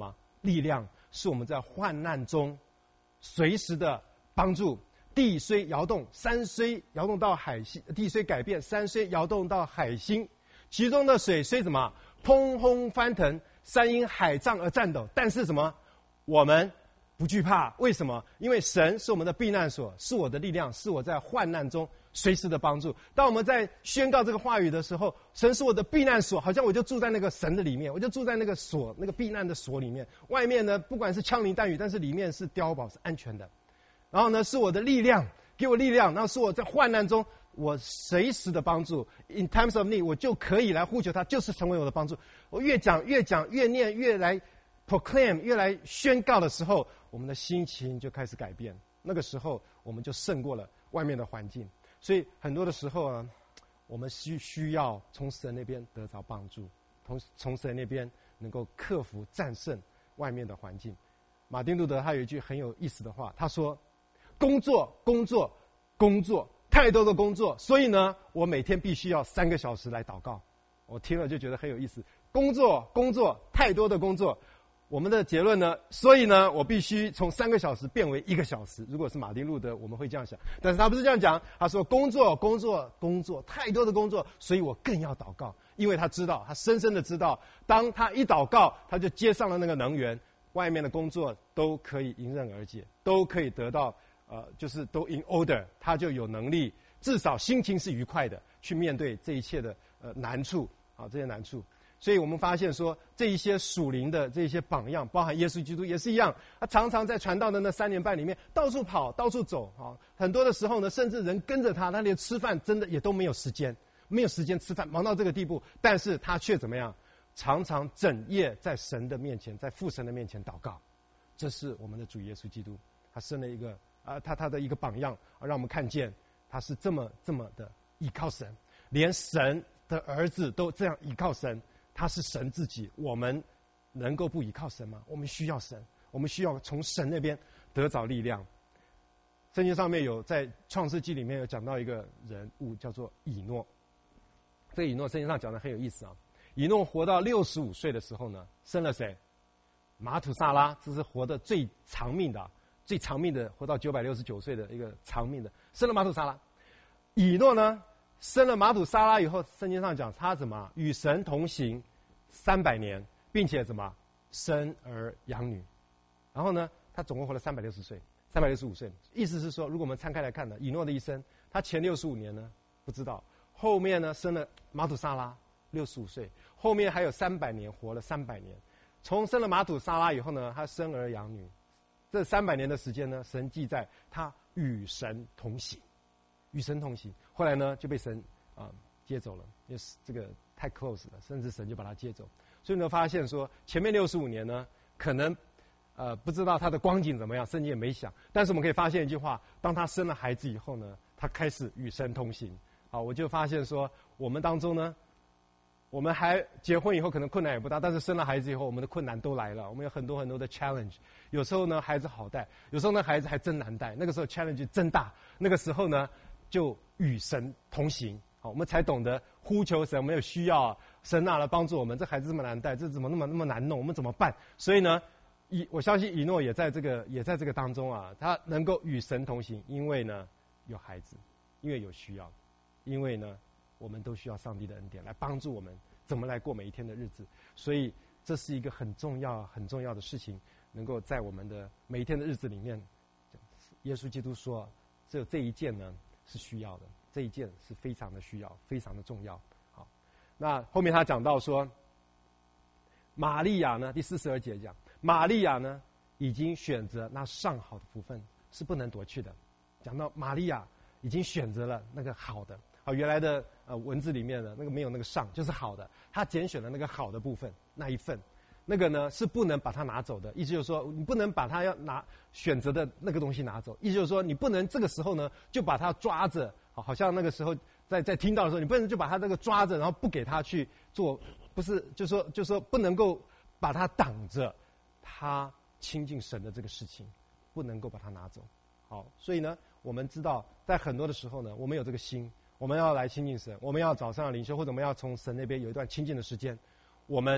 力量，是我们在患难中随时的帮助。地虽摇动，山虽摇动到海心，地虽改变，山虽摇动到海心，其中的水虽怎么砰轰翻腾，山因海涨而颤抖，但是什么？我们不惧怕。为什么？因为神是我们的避难所，是我的力量，是我在患难中随时的帮助。当我们在宣告这个话语的时候，神是我的避难所，好像我就住在那个神的里面，我就住在那个所，那个避难的所里面。外面呢，不管是枪林弹雨，但是里面是碉堡，是安全的。然后呢，是我的力量，给我力量，然后是我在患难中我随时的帮助。 In times of need， 我就可以来呼求他，就是成为我的帮助。我越讲越讲越念，越来 proclaim， 越来宣告的时候，我们的心情就开始改变。那个时候我们就胜过了外面的环境。所以很多的时候啊，我们需需要从神那边得着帮助，从从神那边能够克服战胜外面的环境。马丁路德他有一句很有意思的话，他说工作工作工作，太多的工作，所以呢我每天必须要三个小时来祷告。我听了就觉得很有意思，工作工作，太多的工作。我们的结论呢，所以呢我必须从三个小时变为一个小时。如果是马丁路德我们会这样想，但是他不是这样讲，他说工作工作工作，太多的工作，所以我更要祷告。因为他知道，他深深的知道，当他一祷告，他就接上了那个能源，外面的工作都可以迎刃而解，都可以得到呃，就是都 in order， 他就有能力，至少心情是愉快的，去面对这一切的呃难处啊，这些难处。所以我们发现说，这一些属灵的这一些榜样，包含耶稣基督也是一样，他常常在传道的那三年半里面到处跑，到处走啊。很多的时候呢，甚至人跟着他，他连吃饭真的也都没有时间，没有时间吃饭，忙到这个地步，但是他却怎么样？常常整夜在神的面前，在父神的面前祷告。这是我们的主耶稣基督，他生了一个啊，他他的一个榜样，让我们看见他是这么这么的依靠神，连神的儿子都这样依靠神。他是神自己，我们能够不依靠神吗？我们需要神，我们需要从神那边得着力量。圣经上面有在创世纪里面有讲到一个人物叫做以诺，这个以诺圣经上讲的很有意思啊。以诺活到六十五岁的时候呢，生了谁？马土萨拉，这是活得最长命的，最长命的，活到九百六十九岁的一个长命的，生了马土萨拉。以诺呢？生了马土沙拉以后，圣经上讲他怎么与神同行三百年，并且怎么生儿养女。然后呢，他总共活了三百六十岁，三百六十五岁。意思是说，如果我们摊开来看呢，以诺的一生，他前六十五年呢不知道，后面呢生了马土沙拉六十五岁，后面还有三百年，活了三百年。从生了马土沙拉以后呢，他生儿养女，这三百年的时间呢，神记在他与神同行。与神同行，后来呢就被神啊、呃、接走了，因为这个太 close 了，甚至神就把他接走。所以呢，发现说前面六十五年呢，可能呃不知道他的光景怎么样，圣经也没想。但是我们可以发现一句话：当他生了孩子以后呢，他开始与神同行。好，我就发现说，我们当中呢，我们还结婚以后可能困难也不大，但是生了孩子以后，我们的困难都来了。我们有很多很多的 challenge。有时候呢，孩子好带；有时候呢，孩子还真难带。那个时候 challenge 真大。那个时候呢，就与神同行，好，我们才懂得呼求神，我们有需要啊，神啊来帮助我们。这孩子这么难带，这怎么那么那么难弄？我们怎么办？所以呢，以我相信以诺也在这个也在这个当中啊，他能够与神同行，因为呢有孩子，因为有需要，因为呢我们都需要上帝的恩典来帮助我们怎么来过每一天的日子。所以这是一个很重要很重要的事情，能够在我们的每一天的日子里面，耶稣基督说，只有这一件呢是需要的，这一件是非常的需要，非常的重要。好，那后面他讲到说，玛利亚呢，第四十二节讲，玛利亚呢已经选择那上好的福分，是不能夺去的。讲到玛利亚已经选择了那个好的，啊，原来的呃文字里面的那个没有那个上，就是好的，他拣选了那个好的部分，那一份。那个呢是不能把它拿走的，意思就是说，你不能把它要拿选择的那个东西拿走，意思就是说，你不能这个时候呢就把它抓着，好像那个时候在在听到的时候，你不能就把它这个抓着，然后不给他去做，不是，就说就说不能够把它挡着他亲近神的这个事情，不能够把它拿走。好，所以呢，我们知道在很多的时候呢，我们有这个心，我们要来亲近神，我们要早上灵修，或者我们要从神那边有一段亲近的时间，我们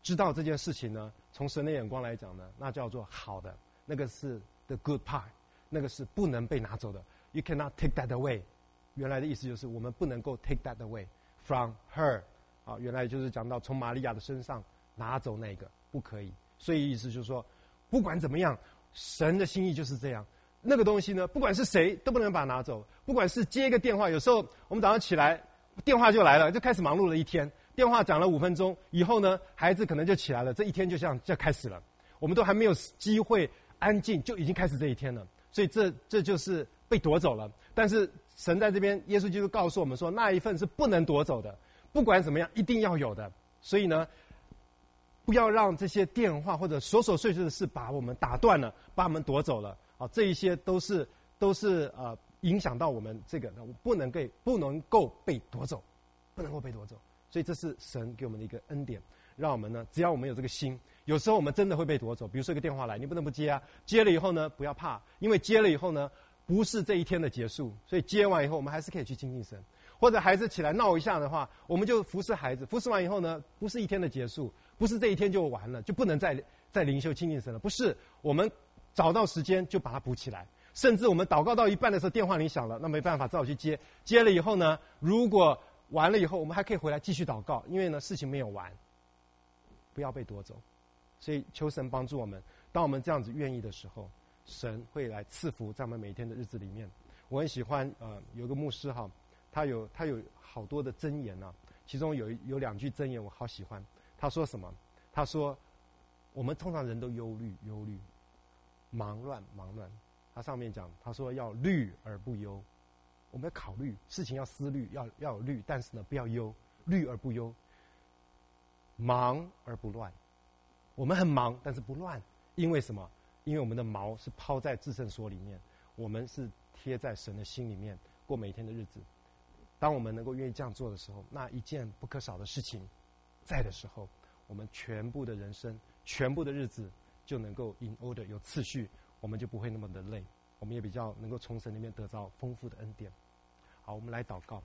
知道这件事情呢，从神的眼光来讲呢，那叫做好的，那个是 the good part， 那个是不能被拿走的。You cannot take that away。原来的意思就是我们不能够 take that away from her。啊，原来就是讲到从玛利亚的身上拿走那个，不可以。所以意思就是说，不管怎么样，神的心意就是这样。那个东西呢，不管是谁都不能把它拿走。不管是接一个电话，有时候我们早上起来，电话就来了，就开始忙碌了一天。电话讲了五分钟以后呢，孩子可能就起来了，这一天就像就开始了。我们都还没有机会安静，就已经开始这一天了。所以这这就是被夺走了。但是神在这边，耶稣基督告诉我们说，那一份是不能夺走的。不管怎么样，一定要有的。所以呢，不要让这些电话或者琐琐碎碎的事把我们打断了，把我们夺走了。啊，这一些都是都是呃影响到我们这个，不能给不能够被夺走，不能够被夺走。所以这是神给我们的一个恩典，让我们呢，只要我们有这个心，有时候我们真的会被夺走。比如说一个电话来，你不能不接啊。接了以后呢，不要怕，因为接了以后呢，不是这一天的结束，所以接完以后，我们还是可以去亲近神。或者孩子起来闹一下的话，我们就服侍孩子，服侍完以后呢，不是一天的结束，不是这一天就完了，就不能再再灵修亲近神了，不是，我们找到时间就把它补起来。甚至我们祷告到一半的时候，电话铃响了，那没办法，只好去接。接了以后呢，如果完了以后，我们还可以回来继续祷告，因为呢事情没有完，不要被夺走。所以求神帮助我们，当我们这样子愿意的时候，神会来赐福在我们每天的日子里面。我很喜欢呃有个牧师哈。他有他有好多的箴言啊，其中有有两句箴言我好喜欢。他说什么？他说，我们通常人都忧虑忧虑，忙乱忙乱。他上面讲，他说要虑而不忧。我们要考虑事情，要思虑，要要有虑，但是呢不要忧，虑而不忧，忙而不乱。我们很忙，但是不乱，因为什么？因为我们的锚是抛在至圣所里面，我们是贴在神的心里面过每天的日子。当我们能够愿意这样做的时候，那一件不可少的事情在的时候，我们全部的人生、全部的日子就能够 in order 有次序，我们就不会那么的累，我们也比较能够从神里面得到丰富的恩典。好，我们来祷告。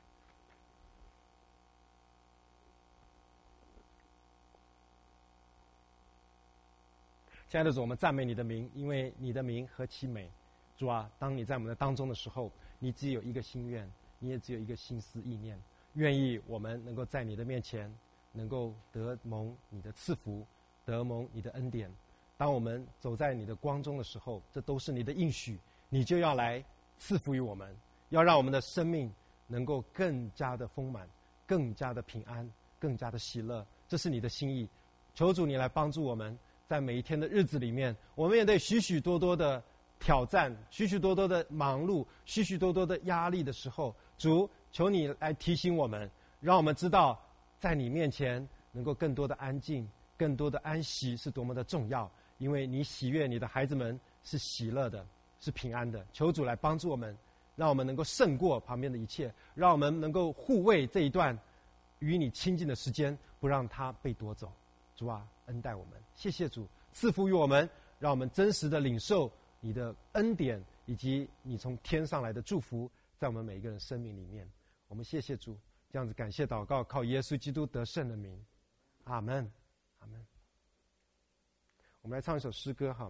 亲爱的主，我们赞美你的名，因为你的名何其美。主啊，当你在我们的当中的时候，你只有一个心愿，你也只有一个心思意念，愿意我们能够在你的面前能够得蒙你的赐福，得蒙你的恩典。当我们走在你的光中的时候，这都是你的应许，你就要来赐福于我们，要让我们的生命能够更加的丰满，更加的平安，更加的喜乐。这是你的心意，求主你来帮助我们，在每一天的日子里面，我们面对许许多多的挑战，许许多多的忙碌，许许多多的压力的时候，主，求你来提醒我们，让我们知道在你面前能够更多的安静，更多的安息是多么的重要。因为你喜悦你的孩子们是喜乐的，是平安的。求主来帮助我们，让我们能够胜过旁边的一切，让我们能够护卫这一段与你亲近的时间，不让它被夺走。主啊，恩待我们，谢谢主赐福于我们，让我们真实的领受你的恩典以及你从天上来的祝福，在我们每一个人生命里面。我们谢谢主，这样子感谢祷告，靠耶稣基督得胜的名，阿们，阿们。我们来唱一首诗歌哈，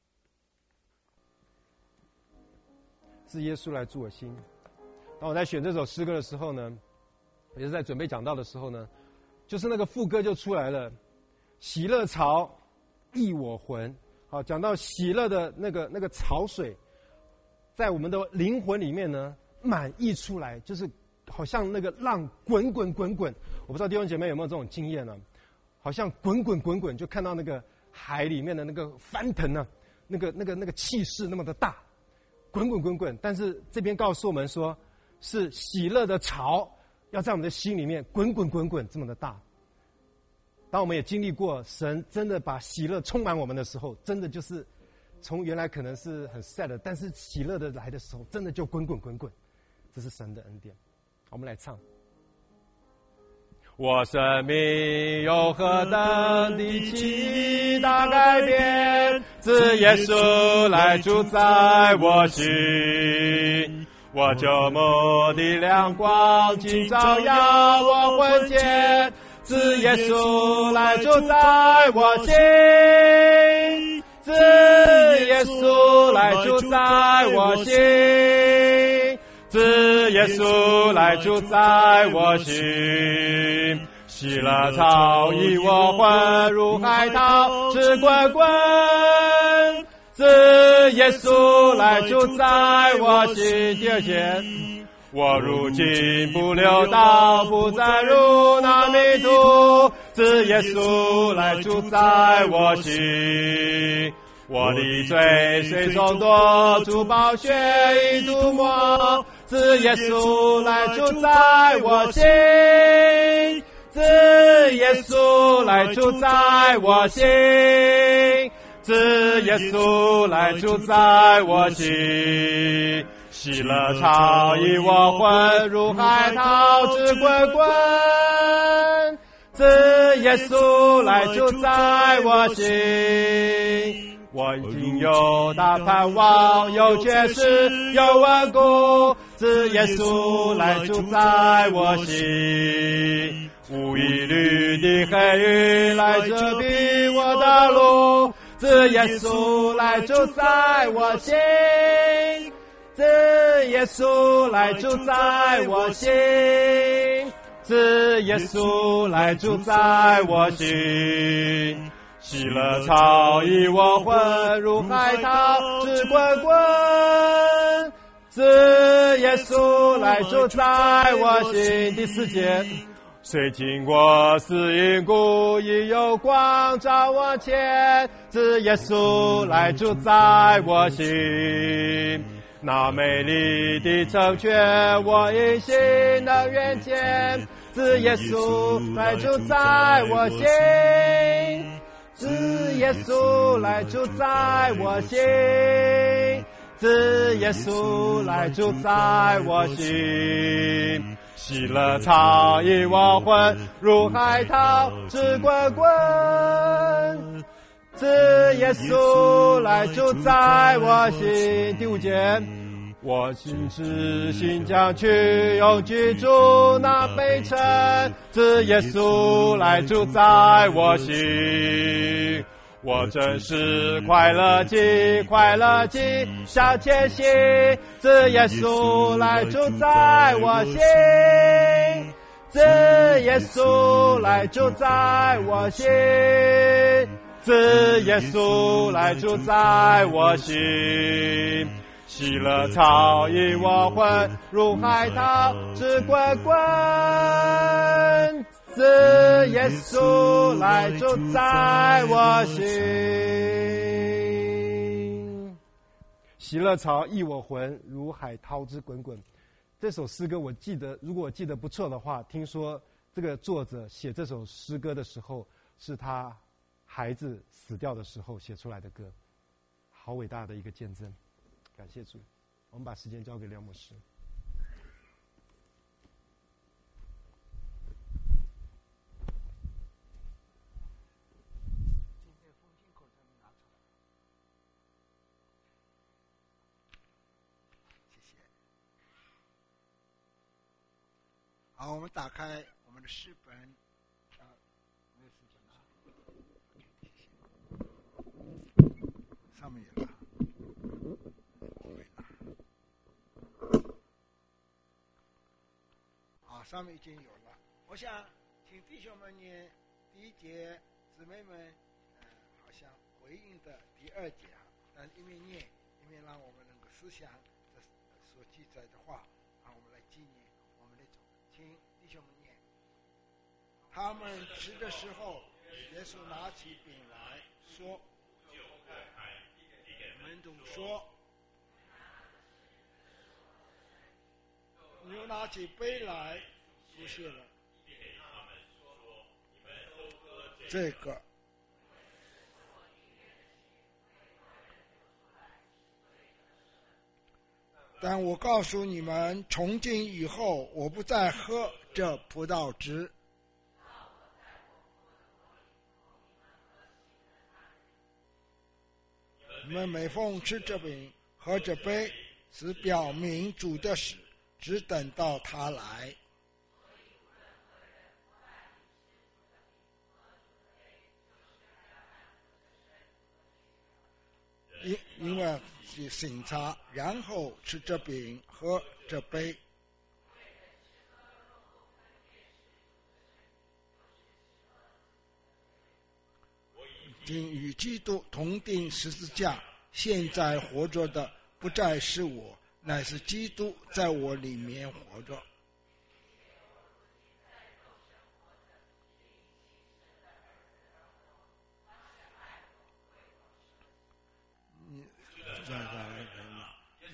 是耶稣来住我心。当我在选这首诗歌的时候呢，也是在准备讲道的时候呢，就是那个副歌就出来了，喜乐潮溢我魂。好，讲到喜乐的那个那个潮水，在我们的灵魂里面呢满溢出来，就是好像那个浪滚滚滚滚。我不知道弟兄姐妹有没有这种经验呢？好像滚滚滚滚，就看到那个海里面的那个翻腾呢、啊，那个那个那个气势那么的大，滚滚滚滚。但是这边告诉我们说，是喜乐的潮要在我们的心里面滚滚滚滚这么的大。当我们也经历过神真的把喜乐充满我们的时候，真的就是从原来可能是很 sad 的，但是喜乐的来的时候，真的就滚滚滚滚。这是神的恩典。我们来唱。我生命有何等的奇大改变，自耶稣来住在我心，我救母的亮光尽照耀我魂间，自子耶稣来住在我心，子耶稣来住在我心，子耶稣来住在我心。喜乐潮以我魂如海涛直滚滚，子耶稣来住在我心。第二节，我如今不流到，不再如那迷途，子耶稣来住在我心。我的罪虽众多，主宝血已涂抹，子耶稣来住在我心，子耶稣来住在我心，子耶稣来住在我心。喜乐潮以我魂如海涛直滚滚，子耶稣来住在我心。我已经有大盼望，有确实，有稳固，子耶稣来住在我心。无疑虑的黑云来遮蔽我的路，子耶稣来住在我心，子耶稣来住在我心，子耶稣来住在我心。喜乐潮以我魂如海涛直滚滚，子耶稣来住在我心。第四节，虽经过死荫谷，已有光照我前，子耶稣来住在我心。那美丽的城阙，我一心能远见，子耶稣来住在我心，子耶稣来住在我心，子耶稣来住在我心。喜乐潮以我魂如海涛直滚滚，子耶稣来住在我心。第五节，我心知心将去，永居住那北城，子耶稣来住在我心。我真是快乐极，快乐极向前行，子耶稣来住在我心，子耶稣来住在我心，子耶稣来住在我心。喜乐潮以我魂如海涛直滚滚，子耶稣来住在我心。喜乐潮溢我魂如海涛之滚滚。这首诗歌我记得，如果我记得不错的话，听说这个作者写这首诗歌的时候，是他孩子死掉的时候写出来的歌，好伟大的一个见证。感谢主，我们把时间交给廖牧师。 好，我们打开我们的诗本，啊，没有诗本啊，谢谢，上面有了，啊，上面已经有了。我想请弟兄们念第一节，姊妹们，呃，好像回应的第二节啊，但一面念一面让我们能够思想这所记载的话，让我们来纪念我们的主。请弟兄们念。他们吃的时候，耶稣拿起饼来说，门徒说，又拿起杯来祝谢了。这个但我告诉你们，从今以后，我不再喝这葡萄汁。你们每逢吃这饼、喝这杯，是表明主的死，直等到他来。 因为是审查，然后吃这饼喝这杯。今与基督同钉十字架，现在活着的不再是我，乃是基督在我里面活着。